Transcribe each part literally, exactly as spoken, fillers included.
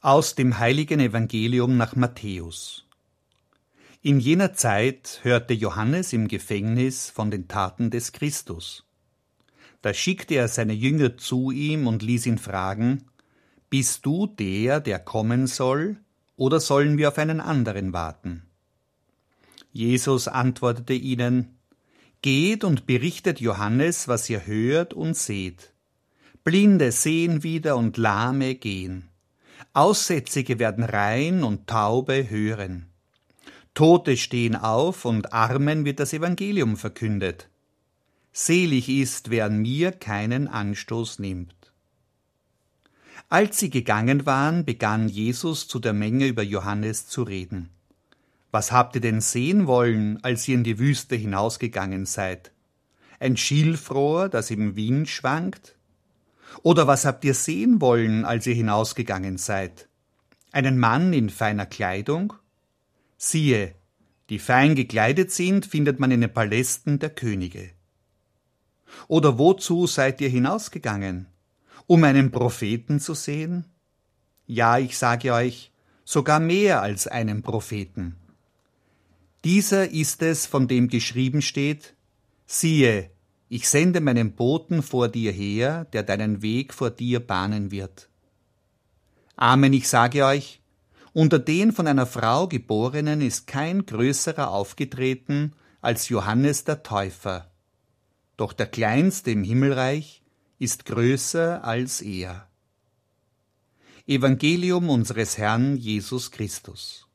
Aus dem heiligen Evangelium nach Matthäus. In jener Zeit hörte Johannes im Gefängnis von den Taten des Christus. Da schickte er seine Jünger zu ihm und ließ ihn fragen: Bist du der, der kommen soll, oder sollen wir auf einen anderen warten? Jesus antwortete ihnen: Geht und berichtet Johannes, was ihr hört und seht. Blinde sehen wieder und Lahme gehen. Aussätzige werden rein und Taube hören. Tote stehen auf und Armen wird das Evangelium verkündet. Selig ist, wer an mir keinen Anstoß nimmt. Als sie gegangen waren, begann Jesus zu der Menge über Johannes zu reden. Was habt ihr denn sehen wollen, als ihr in die Wüste hinausgegangen seid? Ein Schilfrohr, das im Wind schwankt? Oder was habt ihr sehen wollen, als ihr hinausgegangen seid? Einen Mann in feiner Kleidung? Siehe, die fein gekleidet sind, findet man in den Palästen der Könige. Oder wozu seid ihr hinausgegangen? Um einen Propheten zu sehen? Ja, ich sage euch, sogar mehr als einen Propheten. Dieser ist es, von dem geschrieben steht: Siehe, ich sende meinen Boten vor dir her, der deinen Weg vor dir bahnen wird. Amen, ich sage euch, unter den von einer Frau Geborenen ist kein größerer aufgetreten als Johannes der Täufer. Doch der Kleinste im Himmelreich ist größer als er. Evangelium unseres Herrn Jesus Christus.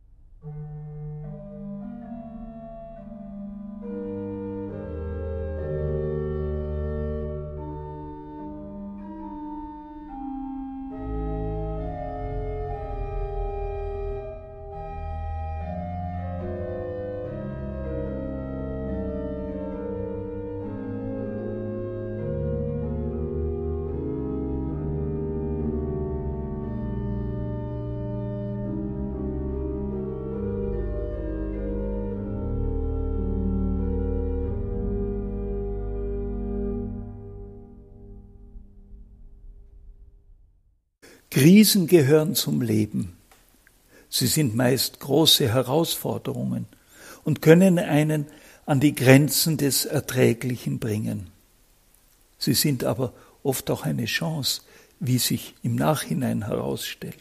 Krisen gehören zum Leben. Sie sind meist große Herausforderungen und können einen an die Grenzen des Erträglichen bringen. Sie sind aber oft auch eine Chance, wie sich im Nachhinein herausstellt.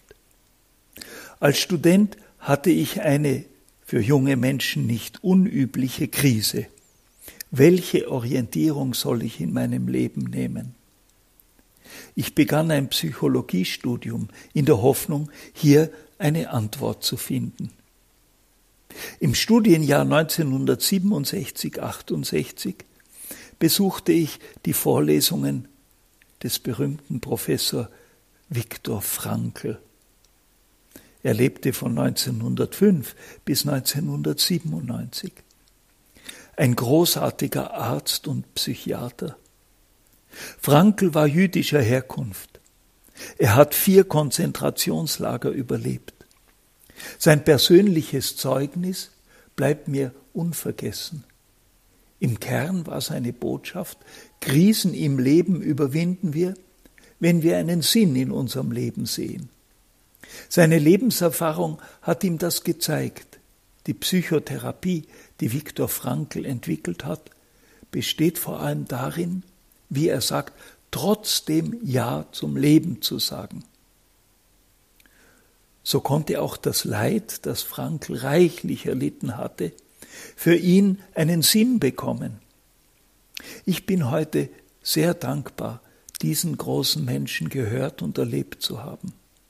Als Student hatte ich eine für junge Menschen nicht unübliche Krise. Welche Orientierung soll ich in meinem Leben nehmen? Ich begann ein Psychologiestudium in der Hoffnung, hier eine Antwort zu finden. Im Studienjahr neunzehnhundertsiebenundsechzig achtundsechzig besuchte ich die Vorlesungen des berühmten Professor Viktor Frankl. Er lebte von neunzehnhundertfünf bis neunzehnhundertsiebenundneunzig. Ein großartiger Arzt und Psychiater. Frankl war jüdischer Herkunft. Er hat vier Konzentrationslager überlebt. Sein persönliches Zeugnis bleibt mir unvergessen. Im Kern war seine Botschaft: Krisen im Leben überwinden wir, wenn wir einen Sinn in unserem Leben sehen. Seine Lebenserfahrung hat ihm das gezeigt. Die Psychotherapie, die Viktor Frankl entwickelt hat, besteht vor allem darin, wie er sagt, trotzdem Ja zum Leben zu sagen. So konnte auch das Leid, das Frankl reichlich erlitten hatte, für ihn einen Sinn bekommen. Ich bin heute sehr dankbar, diesen großen Menschen gehört und erlebt zu haben.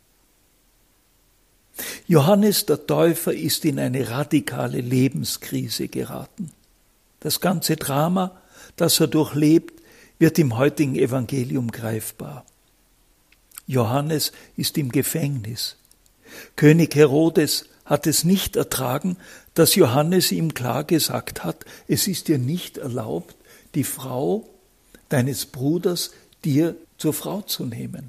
Johannes der Täufer ist in eine radikale Lebenskrise geraten. Das ganze Drama, das er durchlebt, wird im heutigen Evangelium greifbar. Johannes ist im Gefängnis. König Herodes hat es nicht ertragen, dass Johannes ihm klar gesagt hat: Es ist dir nicht erlaubt, die Frau deines Bruders dir zur Frau zu nehmen.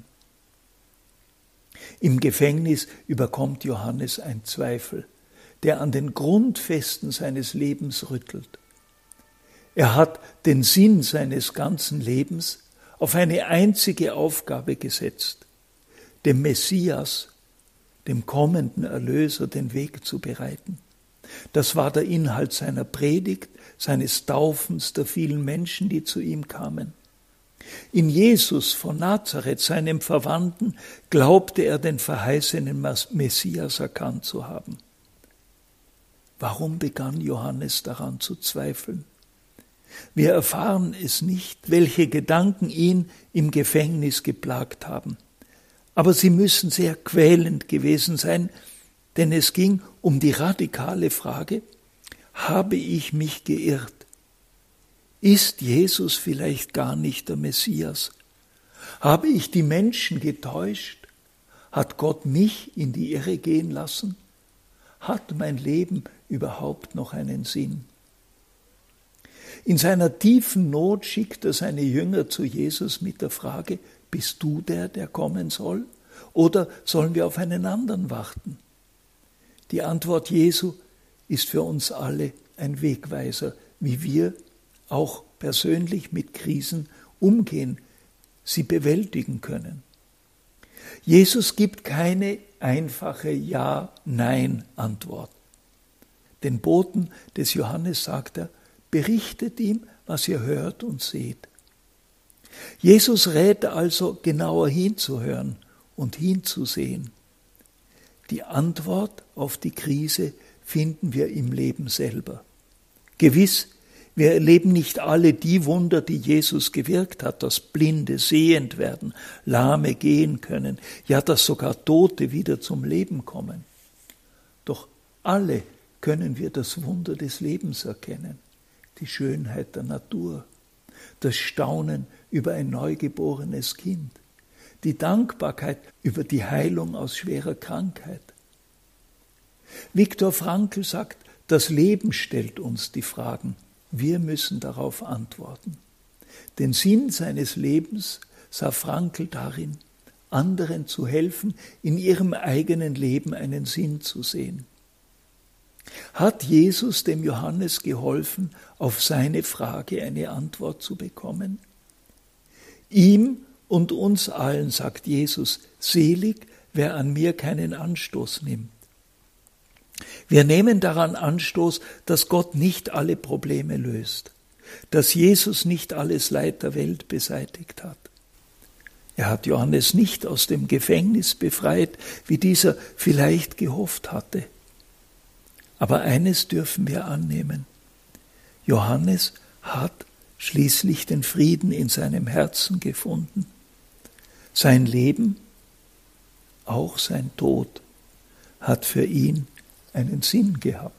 Im Gefängnis überkommt Johannes ein Zweifel, der an den Grundfesten seines Lebens rüttelt. Er hat den Sinn seines ganzen Lebens auf eine einzige Aufgabe gesetzt, dem Messias dem kommenden Erlöser, den Weg zu bereiten. Das war der Inhalt seiner Predigt, seines Taufens, der vielen Menschen, die zu ihm kamen. In Jesus von Nazareth, seinem Verwandten, glaubte er den verheißenen Messias erkannt zu haben. Warum begann Johannes daran zu zweifeln? Wir erfahren es nicht, welche Gedanken ihn im Gefängnis geplagt haben. Aber sie müssen sehr quälend gewesen sein, denn es ging um die radikale Frage: Habe ich mich geirrt? Ist Jesus vielleicht gar nicht der Messias? Habe ich die Menschen getäuscht? Hat Gott mich in die Irre gehen lassen? Hat mein Leben überhaupt noch einen Sinn? In seiner tiefen Not schickt er seine Jünger zu Jesus mit der Frage: Bist du der, der kommen soll? Oder sollen wir auf einen anderen warten? Die Antwort Jesu ist für uns alle ein Wegweiser, wie wir auch persönlich mit Krisen umgehen, sie bewältigen können. Jesus gibt keine einfache Ja-Nein-Antwort. Den Boten des Johannes sagt er: Berichtet ihm, was ihr hört und seht. Jesus rät also, genauer hinzuhören und hinzusehen. Die Antwort auf die Krise finden wir im Leben selber. Gewiss, wir erleben nicht alle die Wunder, die Jesus gewirkt hat, dass Blinde sehend werden, Lahme gehen können, ja, dass sogar Tote wieder zum Leben kommen. Doch alle können wir das Wunder des Lebens erkennen, die Schönheit der Natur, das Staunen über ein neugeborenes Kind, die Dankbarkeit über die Heilung aus schwerer Krankheit. Viktor Frankl sagt, das Leben stellt uns die Fragen, wir müssen darauf antworten. Den Sinn seines Lebens sah Frankl darin, anderen zu helfen, in ihrem eigenen Leben einen Sinn zu sehen. Hat Jesus dem Johannes geholfen, auf seine Frage eine Antwort zu bekommen? Ihm und uns allen sagt Jesus: Selig, wer an mir keinen Anstoß nimmt. Wir nehmen daran Anstoß, dass Gott nicht alle Probleme löst, dass Jesus nicht alles Leid der Welt beseitigt hat. Er hat Johannes nicht aus dem Gefängnis befreit, wie dieser vielleicht gehofft hatte. Aber eines dürfen wir annehmen: Johannes hat schließlich den Frieden in seinem Herzen gefunden. Sein Leben, auch sein Tod, hat für ihn einen Sinn gehabt.